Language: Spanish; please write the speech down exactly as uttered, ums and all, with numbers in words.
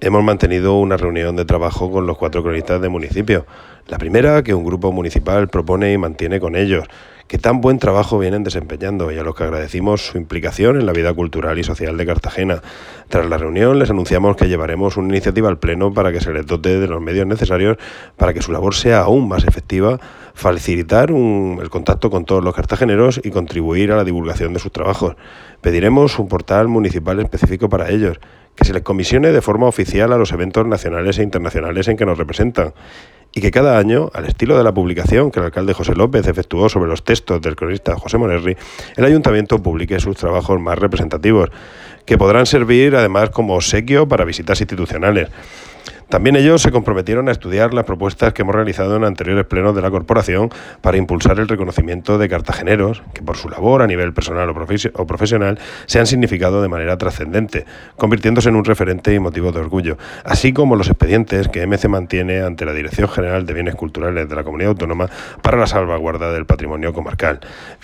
hemos mantenido una reunión de trabajo con los cuatro cronistas del municipio. La primera, que un grupo municipal propone y mantiene con ellos, que tan buen trabajo vienen desempeñando y a los que agradecimos su implicación en la vida cultural y social de Cartagena. Tras la reunión les anunciamos que llevaremos una iniciativa al Pleno para que se les dote de los medios necesarios para que su labor sea aún más efectiva, facilitar un, el contacto con todos los cartageneros y contribuir a la divulgación de sus trabajos. Pediremos un portal municipal específico para ellos, que se les comisione de forma oficial a los eventos nacionales e internacionales en que nos representan, y que cada año, al estilo de la publicación que el alcalde José López efectuó sobre los textos del cronista José Monerri, el ayuntamiento publique sus trabajos más representativos, que podrán servir además como obsequio para visitas institucionales. También ellos se comprometieron a estudiar las propuestas que hemos realizado en anteriores plenos de la corporación para impulsar el reconocimiento de cartageneros que por su labor a nivel personal o, profes- o profesional se han significado de manera trascendente, convirtiéndose en un referente y motivo de orgullo, así como los expedientes que M C mantiene ante la Dirección General de Bienes Culturales de la Comunidad Autónoma para la salvaguarda del patrimonio comarcal.